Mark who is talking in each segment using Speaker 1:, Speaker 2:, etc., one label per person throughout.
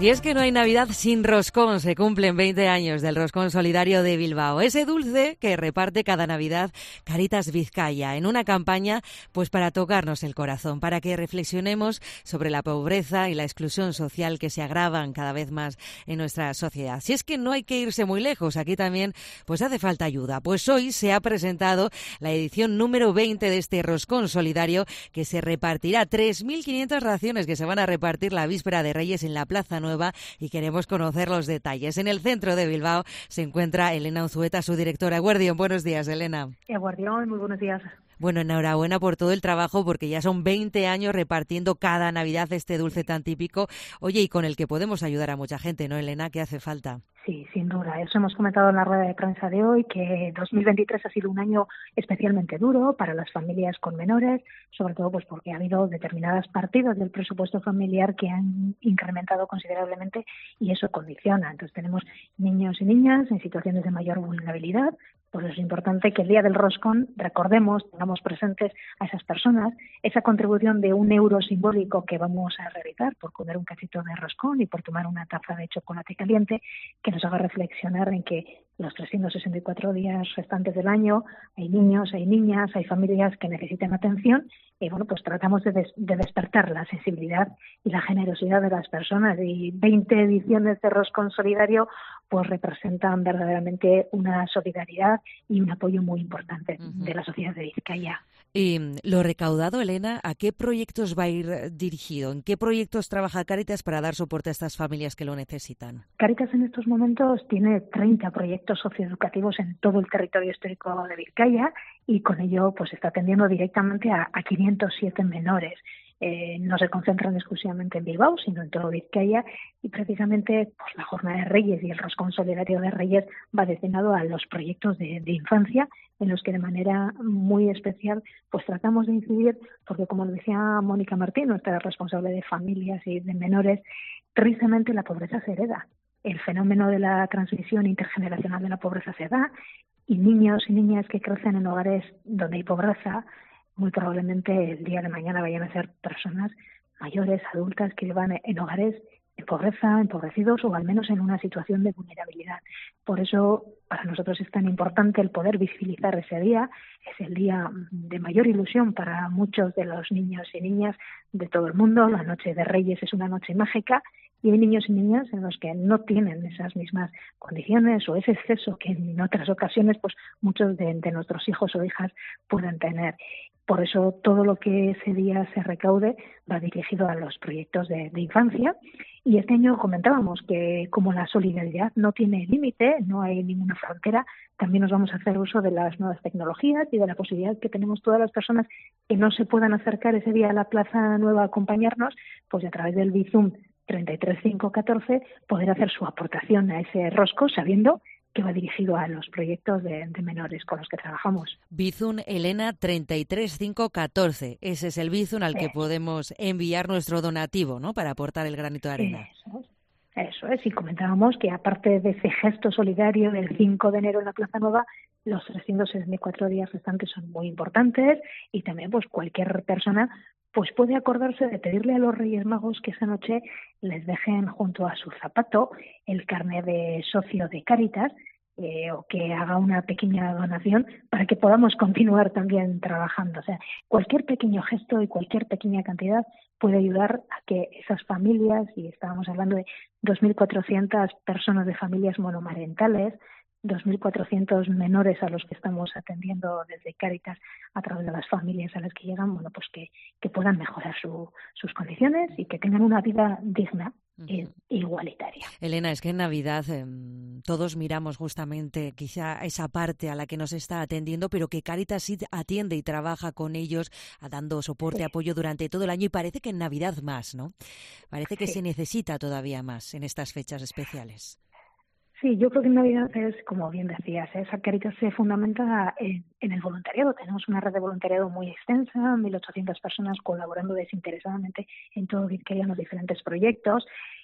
Speaker 1: Y es que no hay Navidad sin roscón. Se cumplen 20 años del Roscón Solidario de Bilbao. Ese dulce que reparte cada Navidad Cáritas Vizcaya en una campaña pues para tocarnos el corazón, para que reflexionemos sobre la pobreza y la exclusión social que se agravan cada vez más en nuestra sociedad. Si es que no hay que irse muy lejos, aquí también pues hace falta ayuda. Pues hoy se ha presentado la edición número 20 de este Roscón Solidario, que se repartirá 3.500 raciones que se van a repartir la víspera de Reyes en la Plaza Nueva, y queremos conocer los detalles. En el centro de Bilbao se encuentra Elena Unzueta, su directora. Eguardión, buenos días, Elena.
Speaker 2: Eguardión, muy buenos días.
Speaker 1: Bueno, enhorabuena por todo el trabajo, porque ya son 20 años repartiendo cada Navidad este dulce tan típico. Oye, y con el que podemos ayudar a mucha gente, ¿no, Elena? ¿Qué hace falta?
Speaker 2: Sí, sin duda. Eso hemos comentado en la rueda de prensa de hoy, que 2023 ha sido un año especialmente duro para las familias con menores, sobre todo pues porque ha habido determinadas partidas del presupuesto familiar que han incrementado considerablemente y eso condiciona. Entonces tenemos niños y niñas en situaciones de mayor vulnerabilidad. Pues es importante que el día del roscón recordemos, tengamos presentes a esas personas, esa contribución de €1 simbólico que vamos a realizar por comer un cachito de roscón y por tomar una taza de chocolate caliente, que nos haga reflexionar en que los 364 días restantes del año hay niños, hay niñas, hay familias que necesitan atención y bueno, pues tratamos de despertar la sensibilidad y la generosidad de las personas, y 20 ediciones de Roscón Solidario pues representan verdaderamente una solidaridad y un apoyo muy importante de la sociedad de Vizcaya.
Speaker 1: Y lo recaudado, Elena, ¿a qué proyectos va a ir dirigido? ¿En qué proyectos trabaja Cáritas para dar soporte a estas familias que lo necesitan?
Speaker 2: Cáritas en estos momentos tiene 30 proyectos socioeducativos en todo el territorio histórico de Vizcaya y con ello pues está atendiendo directamente a 507 menores. No se concentran exclusivamente en Bilbao, sino en todo Vizcaya, y precisamente pues la Jornada de Reyes y el Roscón Solidario de Reyes va destinado a los proyectos de infancia, en los que de manera muy especial pues tratamos de incidir, porque como lo decía Mónica Martín, nuestra responsable de familias y de menores, tristemente la pobreza se hereda. El fenómeno de la transmisión intergeneracional de la pobreza se da, y niños y niñas que crecen en hogares donde hay pobreza, muy probablemente el día de mañana vayan a ser personas mayores, adultas, que vivan en hogares en pobreza, empobrecidos o al menos en una situación de vulnerabilidad. Por eso para nosotros es tan importante el poder visibilizar ese día. Es el día de mayor ilusión para muchos de los niños y niñas de todo el mundo. La noche de Reyes es una noche mágica y hay niños y niñas en los que no tienen esas mismas condiciones o ese exceso que en otras ocasiones pues muchos de nuestros hijos o hijas pueden tener. Por eso todo lo que ese día se recaude va dirigido a los proyectos de infancia. Y este año comentábamos que como la solidaridad no tiene límite, no hay ninguna frontera, también nos vamos a hacer uso de las nuevas tecnologías y de la posibilidad que tenemos todas las personas que no se puedan acercar ese día a la Plaza Nueva a acompañarnos, pues a través del Bizum 33514 poder hacer su aportación a ese rosco, sabiendo que va dirigido a los proyectos de menores con los que trabajamos.
Speaker 1: Bizum, Elena, 33514. Ese es el Bizum al que podemos enviar nuestro donativo, ¿no?, para aportar el granito de arena.
Speaker 2: Eso es. Y comentábamos que aparte de ese gesto solidario del 5 de enero en la Plaza Nueva, los 364 días restantes son muy importantes, y también pues cualquier persona pues puede acordarse de pedirle a los Reyes Magos que esa noche les dejen junto a su zapato el carnet de socio de Cáritas, o que haga una pequeña donación para que podamos continuar también trabajando. O sea, cualquier pequeño gesto y cualquier pequeña cantidad puede ayudar a que esas familias, y estábamos hablando de 2.400 personas de familias monomarentales, 2.400 menores a los que estamos atendiendo desde Cáritas a través de las familias a las que llegan, bueno, pues que puedan mejorar sus condiciones y que tengan una vida digna e igualitaria.
Speaker 1: Elena, es que en Navidad todos miramos justamente quizá esa parte a la que nos está atendiendo, pero que Cáritas sí atiende y trabaja con ellos, dando soporte, apoyo durante todo el año, y parece que en Navidad más, ¿no? Parece que se necesita todavía más en estas fechas especiales.
Speaker 2: Sí, yo creo que en Navidad es, como bien decías, esa Cáritas se fundamenta en el voluntariado. Tenemos una red de voluntariado muy extensa, 1.800 personas colaborando desinteresadamente en todo Vizcaya en los diferentes proyectos.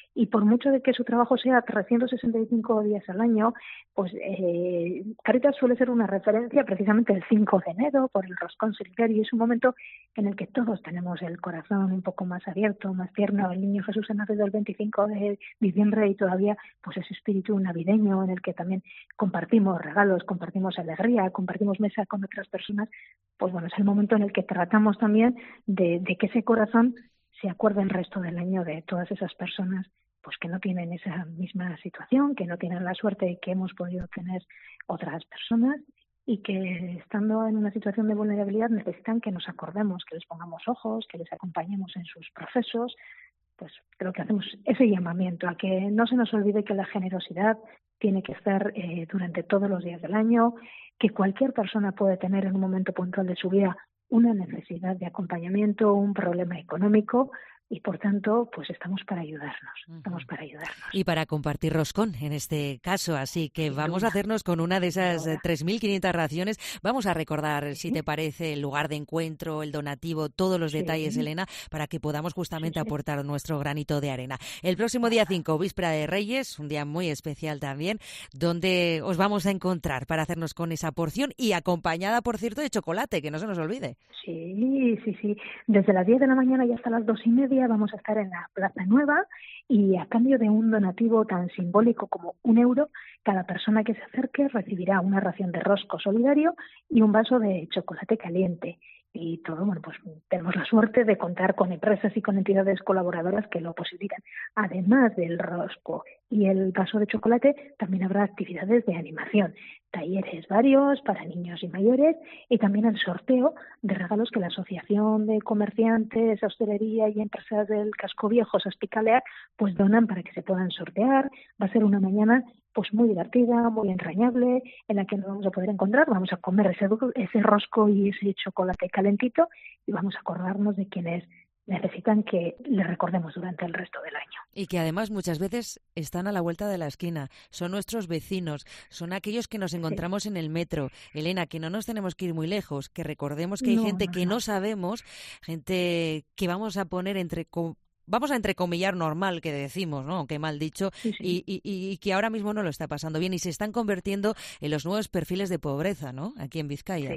Speaker 2: y por mucho de que su trabajo sea 365 días al año, pues Cáritas suele ser una referencia precisamente el 5 de enero por el roscón solidario, y es un momento en el que todos tenemos el corazón un poco más abierto, más tierno. El niño Jesús ha nacido el 25 de diciembre y todavía pues ese espíritu navideño en el que también compartimos regalos, compartimos alegría, compartimos mesa con otras personas, pues bueno, es el momento en el que tratamos también de que ese corazón se acuerde el resto del año de todas esas personas pues que no tienen esa misma situación, que no tienen la suerte que hemos podido tener otras personas y que estando en una situación de vulnerabilidad necesitan que nos acordemos, que les pongamos ojos, que les acompañemos en sus procesos. Pues creo que hacemos ese llamamiento a que no se nos olvide que la generosidad tiene que estar durante todos los días del año, que cualquier persona puede tener en un momento puntual de su vida una necesidad de acompañamiento, un problema económico, y por tanto, pues estamos para ayudarnos,
Speaker 1: Y para compartir roscón en este caso, así que vamos a hacernos con una de esas 3.500 raciones. Vamos a recordar, si te parece, el lugar de encuentro, el donativo, todos los detalles, Elena, para que podamos justamente aportar nuestro granito de arena. El próximo día 5, víspera de Reyes, un día muy especial también, donde os vamos a encontrar para hacernos con esa porción y acompañada, por cierto, de chocolate, que no se nos olvide.
Speaker 2: Sí. Desde las 10 de la mañana y hasta las 2:30 vamos a estar en la Plaza Nueva, y a cambio de un donativo tan simbólico como €1, cada persona que se acerque recibirá una ración de rosco solidario y un vaso de chocolate caliente. Y todo, bueno, pues tenemos la suerte de contar con empresas y con entidades colaboradoras que lo posibilitan. Además del rosco y el vaso de chocolate, también habrá actividades de animación, talleres varios para niños y mayores, y también el sorteo de regalos que la Asociación de Comerciantes, Hostelería y Empresas del Casco Viejo, Hospitalear, pues donan para que se puedan sortear. Va a ser una mañana pues muy divertida, muy entrañable, en la que nos vamos a poder encontrar, vamos a comer ese rosco y ese chocolate calentito, y vamos a acordarnos de quienes necesitan que les recordemos durante el resto del año.
Speaker 1: Y que además muchas veces están a la vuelta de la esquina, son nuestros vecinos, son aquellos que nos encontramos en el metro. Elena, que no nos tenemos que ir muy lejos, que recordemos que hay gente que no sabemos, gente que vamos a poner vamos a entrecomillar normal, que decimos, ¿no? Qué mal dicho, y que ahora mismo no lo está pasando bien y se están convirtiendo en los nuevos perfiles de pobreza, ¿no? Aquí en Vizcaya.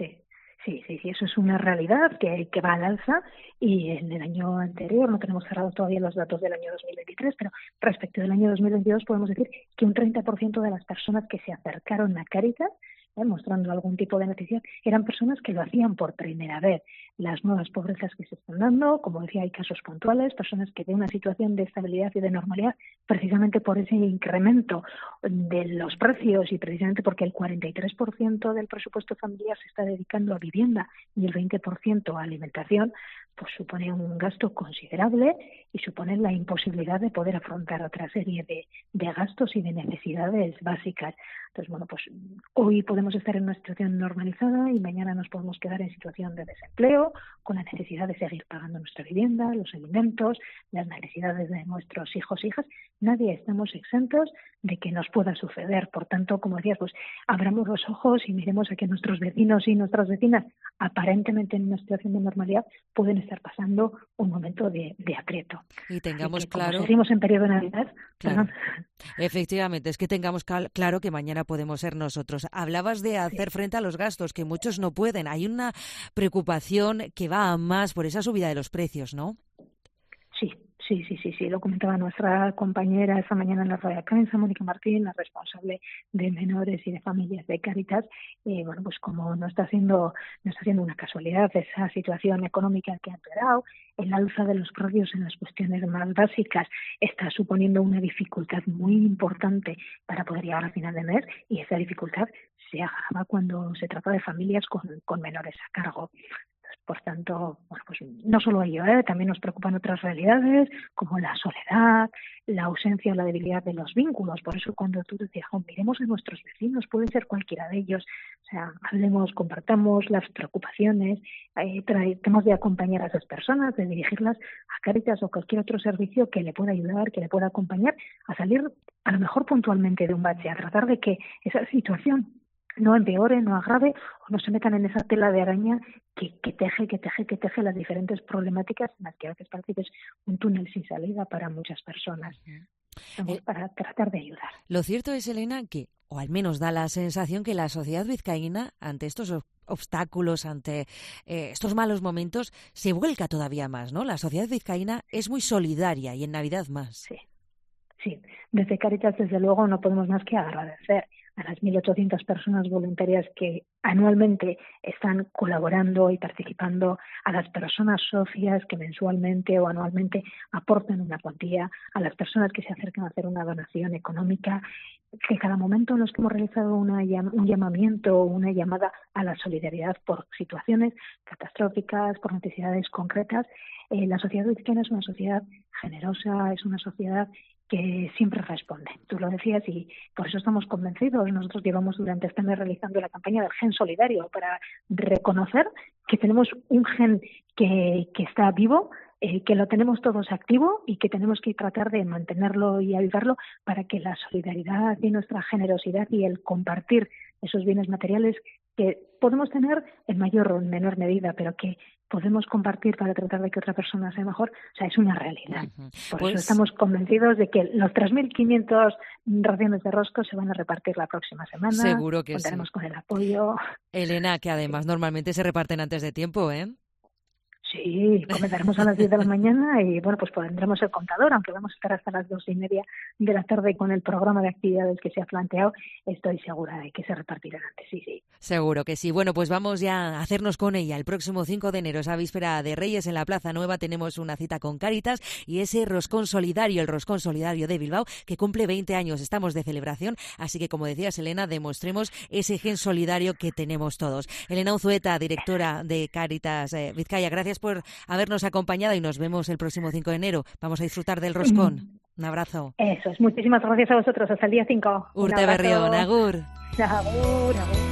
Speaker 2: Sí, eso es una realidad que va al alza, y en el año anterior, no tenemos cerrados todavía los datos del año 2023, pero respecto del año 2022 podemos decir que un 30% de las personas que se acercaron a Cáritas mostrando algún tipo de necesidad, eran personas que lo hacían por primera vez. Las nuevas pobrezas que se están dando, como decía, hay casos puntuales, personas que de una situación de estabilidad y de normalidad, precisamente por ese incremento de los precios y precisamente porque el 43% del presupuesto familiar se está dedicando a vivienda y el 20% a alimentación, pues supone un gasto considerable y supone la imposibilidad de poder afrontar otra serie de gastos y de necesidades básicas. Entonces, bueno, pues hoy podemos estar en una situación normalizada y mañana nos podemos quedar en situación de desempleo, con la necesidad de seguir pagando nuestra vivienda, los alimentos, las necesidades de nuestros hijos e hijas. Nadie estamos exentos de que nos pueda suceder. Por tanto, como decías, pues abramos los ojos y miremos a que nuestros vecinos y nuestras vecinas, aparentemente en una situación de normalidad, pueden estar pasando un momento de aprieto.
Speaker 1: Y tengamos
Speaker 2: claro, como seguimos en periodo de Navidad,
Speaker 1: claro. Efectivamente, es que tengamos claro que mañana podemos ser nosotros. Hablabas de hacer frente a los gastos, que muchos no pueden. Hay una preocupación que va a más por esa subida de los precios, ¿no?
Speaker 2: Sí, lo comentaba nuestra compañera esta mañana en la rueda de prensa, Mónica Martín, la responsable de menores y de familias de Cáritas. Bueno, pues como no está siendo una casualidad esa situación económica que ha empeorado, el alza de los precios en las cuestiones más básicas está suponiendo una dificultad muy importante para poder llegar a final de mes, y esa dificultad se agrava cuando se trata de familias con menores a cargo. Por tanto, bueno, pues no solo ello, también nos preocupan otras realidades como la soledad, la ausencia o la debilidad de los vínculos. Por eso cuando tú decías, miremos a nuestros vecinos, puede ser cualquiera de ellos. O sea, hablemos, compartamos las preocupaciones, tratemos de acompañar a esas personas, de dirigirlas a Cáritas o cualquier otro servicio que le pueda ayudar, que le pueda acompañar a salir a lo mejor puntualmente de un bache, a tratar de que esa situación no empeore, no agrave o no se metan en esa tela de araña que teje las diferentes problemáticas en las que a veces parece que es un túnel sin salida para muchas personas. Estamos para tratar de ayudar.
Speaker 1: Lo cierto es, Elena, que, o al menos da la sensación que la sociedad vizcaína, ante estos obstáculos, ante estos malos momentos, se vuelca todavía más, ¿no? La sociedad vizcaína es muy solidaria y en Navidad más.
Speaker 2: Sí. Desde Cáritas, desde luego, no podemos más que agradecer a las 1.800 personas voluntarias que anualmente están colaborando y participando, a las personas socias que mensualmente o anualmente aportan una cuantía, a las personas que se acercan a hacer una donación económica, que cada momento en los que hemos realizado un llamamiento o una llamada a la solidaridad por situaciones catastróficas, por necesidades concretas, la sociedad vizcaína es una sociedad generosa, es una sociedad que siempre responde. Tú lo decías y por eso estamos convencidos. Nosotros llevamos durante este mes realizando la campaña del gen solidario para reconocer que tenemos un gen que está vivo, que lo tenemos todos activo y que tenemos que tratar de mantenerlo y ayudarlo para que la solidaridad y nuestra generosidad y el compartir esos bienes materiales que podemos tener en mayor o en menor medida, pero que podemos compartir para tratar de que otra persona sea mejor, o sea, es una realidad. Por eso estamos convencidos de que los 3.500 raciones de rosco se van a repartir la próxima semana.
Speaker 1: Seguro que
Speaker 2: contaremos
Speaker 1: sí.
Speaker 2: Con el apoyo.
Speaker 1: Elena, que además normalmente se reparten antes de tiempo, ¿eh?
Speaker 2: Sí, comenzaremos a las 10 de la mañana y bueno, pues pondremos el contador, aunque vamos a estar hasta las 2:30 de la tarde con el programa de actividades que se ha planteado. Estoy segura de que se repartirán antes, sí.
Speaker 1: Seguro que sí. Bueno, pues vamos ya a hacernos con ella. El próximo 5 de enero, esa víspera de Reyes, en la Plaza Nueva, tenemos una cita con Cáritas y ese roscón solidario, el roscón solidario de Bilbao, que cumple 20 años. Estamos de celebración, así que como decías, Elena, demostremos ese gen solidario que tenemos todos. Elena Unzueta, directora de Cáritas Vizcaya, gracias por habernos acompañado y nos vemos el próximo 5 de enero. Vamos a disfrutar del roscón. Un abrazo.
Speaker 2: Eso es. Muchísimas gracias a vosotros. Hasta el día 5.
Speaker 1: Urte Berrión, agur.
Speaker 2: Agur.